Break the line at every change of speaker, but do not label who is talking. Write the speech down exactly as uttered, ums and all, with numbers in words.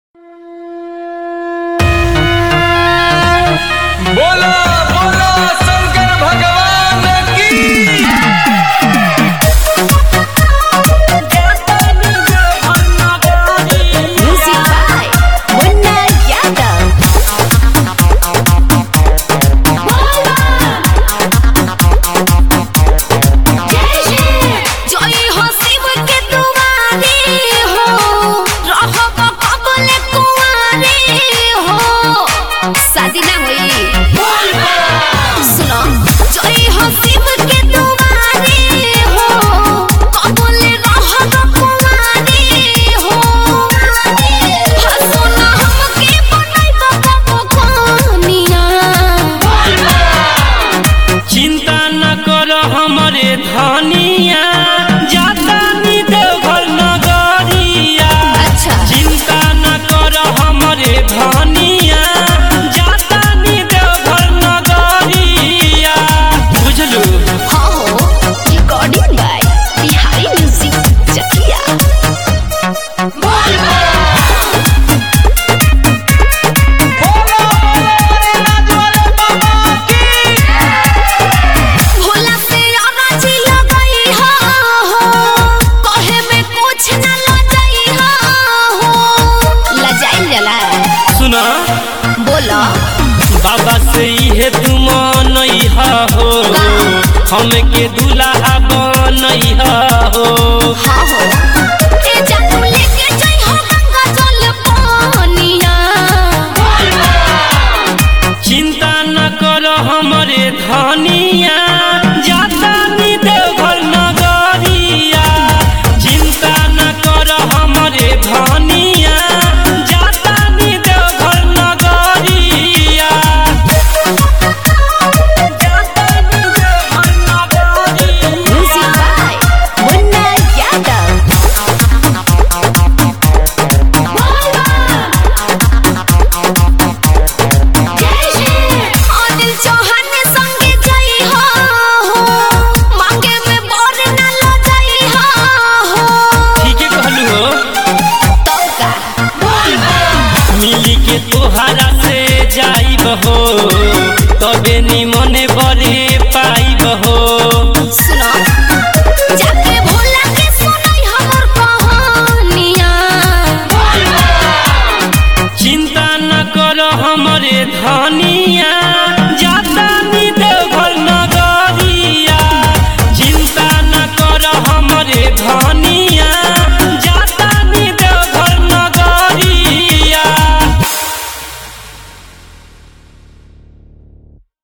बोलो बोलो शंकर भगवान की।
Music by Munna Yadav. जय हो शिव के दुआरे हो, रहो कबले कुंवारे हो, शादी ना हुई। सुनो, जय हो शिव के दुआरे हो, कबले रहो कुंवारे हो। हसुना हमके बनाई बाबा कोनिया।
चिंता न कर हमरे धनिया, जाता नी देवघर नगरिया।
अच्छा।
चिंता न कर हमरे धनिया, जाता नी देवघर नगरिया। बुझलू?
हाँ हो, recording by Bihari music Chakia. Bhola से आवाज़ी लगाई हा हो, कहे में कुछ न लजाई हा हो। लजाई जला।
सुना
बोला।
बाबा से इहे तुम नैहा हो, हमके दुल्हा बनैहा हो।
हाँ हो। ए जादू लेके जाई हो गंगा जल पानिया।
चिंता न कर हमरे धनिया, जाता नी देवघर नगरिया। चिंता न कर हमरे धनिया, जाता नी देवघर नगरिया। जाता नी देवघर नगरिया।
Music by Munna Yadav. Anil Chauhan संगे जाई हा हो, मांगे में बर न लजाई हा हो।
ठीके कहलू हो।
तब का?
मिली के तोहरा से जाइब हो, तबे निमने बरे पाइब हो।
सुनो, जाके भोला के सुनाई हमर कहानिया।
चिंता न कर हमरे धनिया,